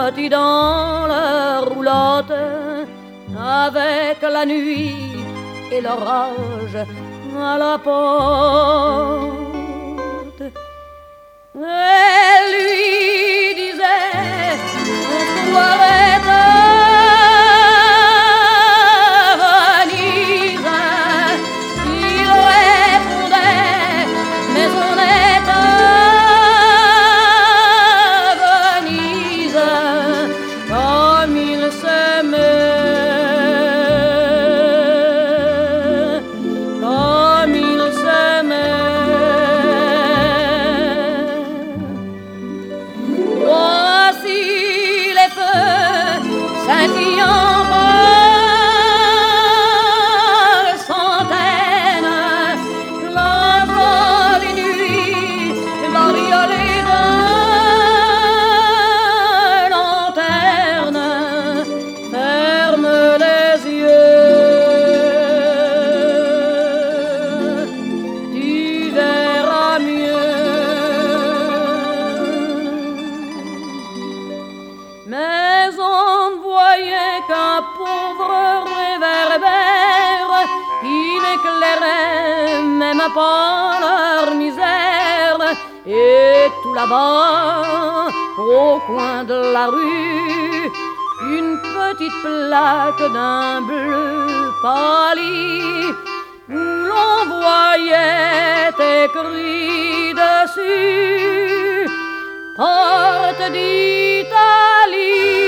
blottis dans leur roulotte, avec la nuit et l'orage à la porte. Elle lui disait, on se croirait à Venise. Il répondait, mais on est à Venise, comme il s'aimait, comme il s'aimait. Voici les feux scintillant par centaines, la folle nuit bariolée de lanternes. Ferme les yeux, tu verras mieux. Mais on ne voyait qu'un pauvre réverbère qui n'éclairait même pas leur misère. Et tout là-bas, au coin de la rue, une petite plaque d'un bleu pâli, où l'on voyait écrit dessus: Porte d'Italie.